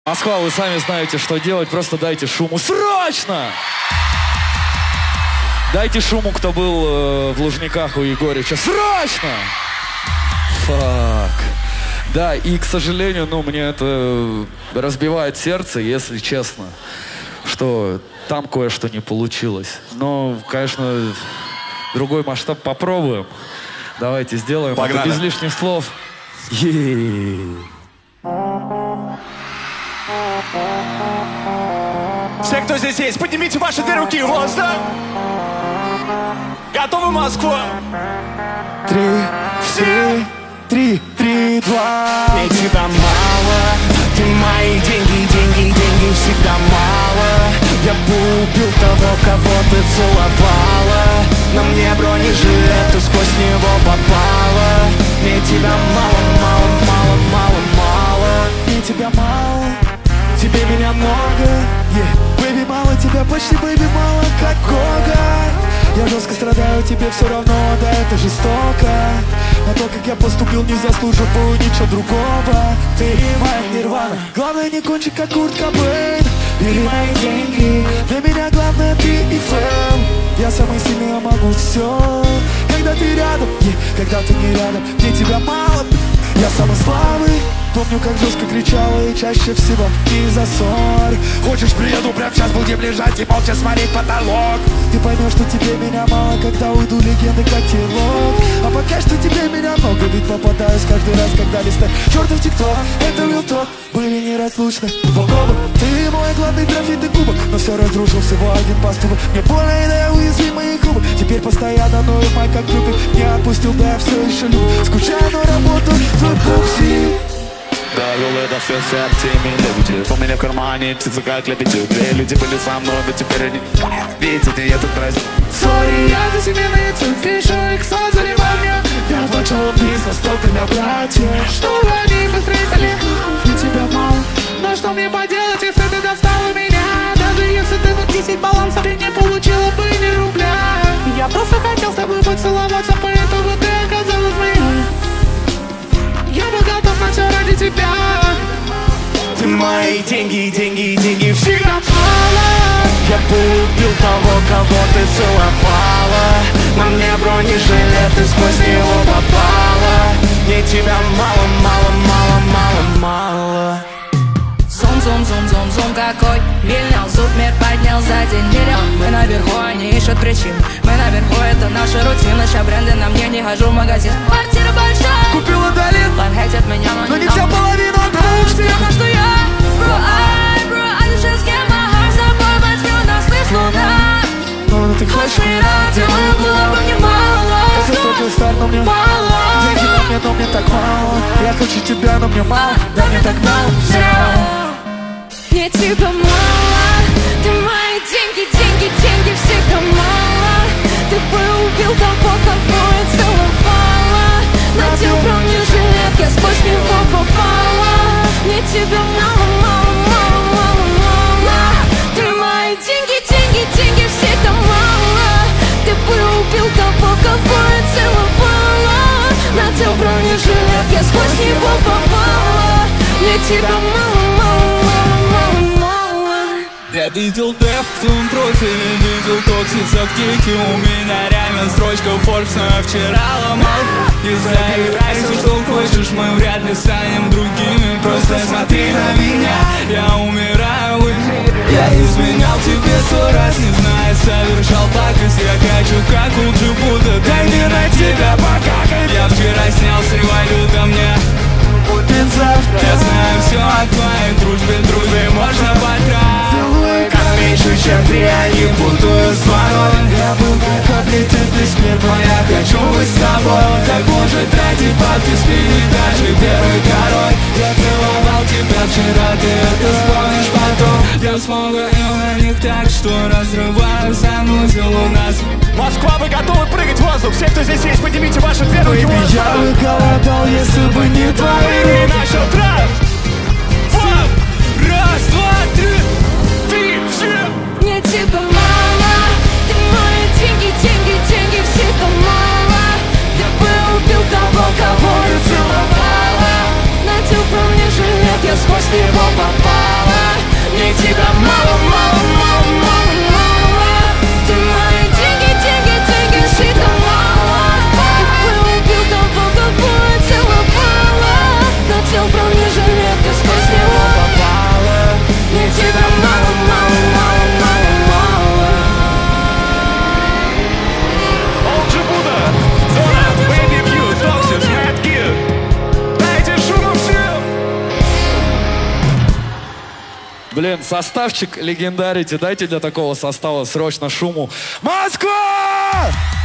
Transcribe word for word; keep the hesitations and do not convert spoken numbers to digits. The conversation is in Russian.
Москва, вы сами знаете, что делать. Просто дайте шуму. Срочно! Дайте шуму, кто был э, в Лужниках у Егорича. Срочно! Фак. Да, и, к сожалению, ну, мне это разбивает сердце, если честно, что там кое-что не получилось. Но, конечно, другой масштаб попробуем. Давайте сделаем. Погнали. Это без лишних слов. Е-е-е. Все, кто здесь есть, поднимите ваши две руки в воздух. Готовы, Москва? Три, все, три, три, два. Мне тебя мало, ты мои деньги, деньги, деньги всегда мало. Я бы убил того, кого ты целовала. На мне бронежилет, ты сквозь него попала. Мне тебя мало, мало, мало, мало, мало. Мне тебя мало, тебе меня много. Yeah. Бэйби, мало тебя, почти бэйби, мало как Гога. Я жестко страдаю, тебе все равно, да это жестоко. Но то, как я поступил, не заслуживаю ничего другого. Ты моя нирвана, главное не кончи, как Курт Кобейн. Бери мои деньги, для меня главное ты и фэм. Я самый сильный, я могу все. Когда ты рядом, yeah, когда ты не рядом, мне тебя мало. Я самый слабый. Помню, как жестко кричала и чаще всего из-за ссор. Хочешь, приеду, прямо сейчас будем лежать и молча смотреть потолок. Ты поймешь, что тебе меня мало, когда уйду легенды как телок. А пока что тебе меня много, ведь попадаюсь каждый раз, когда листаю чертов тикток. Это real talk, были неразлучны оба. Ты мой главный трофей, ты кубок, но все разрушил всего один поступок. Мне больно, и да я уязвимые губы. Теперь постоянно ноет май, как любит. Не отпустил, да я все еще люблю. Скучаю, но работаю, твой бокси. Довел это все сердцами люди. У меня в кармане птицы как лебеди. Две люди были со мной, но теперь они видите, я тут праздник. Сори, я за себе на лицо пишу, их сон заливал меня. Я начал бизнес, толпами братья, чтобы они быстрее стали. Мне тебя мало, но что мне поделать, если ты достал меня? Даже если ты на десять балансов, ты не получила бы ни рубля. Я просто хотел с тобой поцеловаться, поэтому ты оказалась моя. Я был готов на все ради тебя. Ты мои деньги, деньги, деньги всегда мало. Я бы убил того, кого ты целовала. На мне бронежилет, ты сквозь него попала. Мне тебя мало, мало, мало, мало, мало. Зум-зум-зум-зум-зум какой вильнял, зуб мир поднял за день миллион. Мы наверху, они ищут причин. Мы наверху, это наша рутина. Ща бренды на мне, не хожу в магазин. Квартира большая, купила долин, лайфхейтят меня, но, но не не вся половина. Потому что я, bro, I, bro, I just get my heart. С тобой возьму, нас слышь луна. Но ты хочешь меня, делаю много, мне мало. Это только старт, но мне мало. Деньги на мне, но мне так мало. Я хочу тебя, но мне мало. Да мне так мало. Мне тебя мало. Ты мои деньги, деньги, деньги всегда мало. Ты бы убил того, кого я целовала. Надел бронежилет, я сквозь него попала. Мне тебя мало, мало, мало, мало, мало. Ты мои деньги, деньги, деньги всегда мало. Ты бы убил того, кого я целовала. Надел бронежилет, я сквозь него попала. Мне тебя мало, мало, мало, мало, мало. Я видел дэв в твоем профиле, видел токсис в тике. У меня реально строчка Forbes, но я вчера ломал. Не заиграйся, что хочешь, мы вряд ли станем другими. Просто смотри на меня, я умираю. Я изменял тебе сто раз, не зная, совершал пакость. Я хочу, как у Джибута, дай мне на тебя покакать. Я вчера снял с революта, мне будет завтра. Я знаю все о твоей дружбе, дружбе можно потратить. Как меньше, чем три, я не путаю с водой. Я был как облетит весь мир, но я хочу быть с тобой. Так может тратить бабки, спини даже первый король. Я целовал тебя вчера, ты это вспомнишь потом. Я смотрел на них так, что разрываю санузел у нас. Москва, вы готовы прыгать в воздух? Все, кто здесь есть, поднимите ваши две руки в воздух. я бы голодал, если бы не твои И начал трап. Раз, два, три, Три, все. Мне тебя мало. Ты мои деньги, деньги, деньги всегда мало. Я бы убил того, кого ты целовала. Надел бронежилет, я сквозь него попала. Мне тебя мало, мало, мало, мало, мало. Ты мои деньги, деньги, деньги, слишком мало. Ты бы убил того, кого я целовала. Надел бронежилет, ты сквозь него попала. Мне тебя мало, мало, мало, мало, мало. Олджи Будда, Дона, Бэйби Кью, Токсис, Мэт Кид. Дайте шуму всем! Блин, составчик легендарите. Дайте для такого состава срочно шуму. Москва!